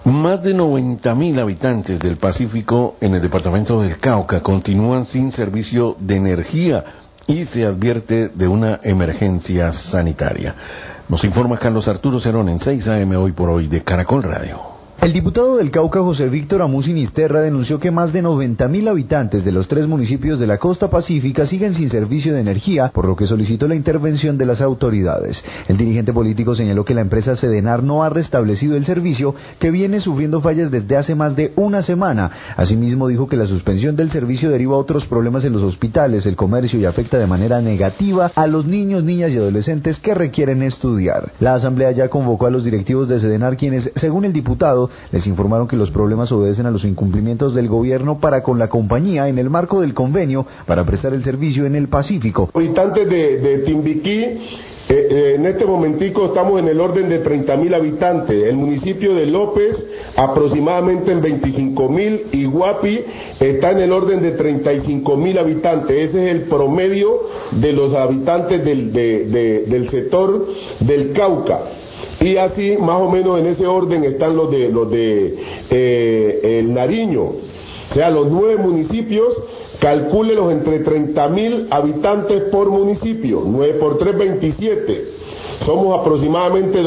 Más de 90.000 habitantes del Pacífico en el departamento del Cauca continúan sin servicio de energía y se advierte de una emergencia sanitaria. Nos informa Carlos Arturo Cerón en 6 AM Hoy por Hoy de Caracol Radio. El diputado del Cauca, José Víctor Amú Sinisterra, denunció que más de 90.000 habitantes de los 3 municipios de la costa pacífica siguen sin servicio de energía, por lo que solicitó la intervención de las autoridades. El dirigente político señaló que la empresa Sedenar no ha restablecido el servicio, que viene sufriendo fallas desde hace más de una semana. Asimismo, dijo que la suspensión del servicio deriva a otros problemas en los hospitales, el comercio y afecta de manera negativa a los niños, niñas y adolescentes que requieren estudiar. La asamblea ya convocó a los directivos de Sedenar, quienes, según el diputado, les informaron que los problemas obedecen a los incumplimientos del gobierno para con la compañía en el marco del convenio para prestar el servicio en el Pacífico. Habitantes de Timbiquí, en este momentico estamos en el orden de 30.000 habitantes. El municipio de López aproximadamente en 25.000 y Guapi está en el orden de 35.000 habitantes. Ese es el promedio de los habitantes del sector del Cauca. Y así, más o menos en ese orden están los de el Nariño. O sea, los 9 municipios, calcúlelos entre 30.000 habitantes por municipio. 9 por 3, 27. Somos aproximadamente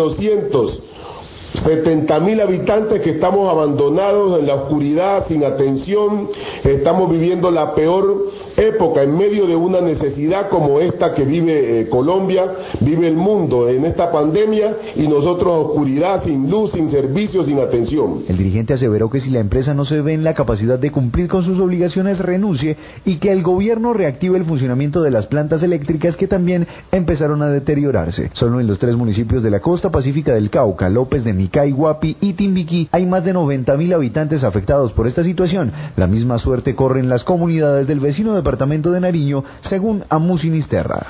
270.000 habitantes que estamos abandonados en la oscuridad, sin atención. Estamos viviendo la peor época en medio de una necesidad como esta que vive Colombia, vive el mundo en esta pandemia, y nosotros oscuridad, sin luz, sin servicios, sin atención. El dirigente aseveró que si la empresa no se ve en la capacidad de cumplir con sus obligaciones, renuncie, y que el gobierno reactive el funcionamiento de las plantas eléctricas que también empezaron a deteriorarse. Solo en los 3 municipios de la costa pacífica del Cauca, López de Micay, Guapi y Timbiquí, hay más de 90.000 habitantes afectados por esta situación. La misma suerte corren las comunidades del vecino departamento de Nariño, según Amú Sinisterra.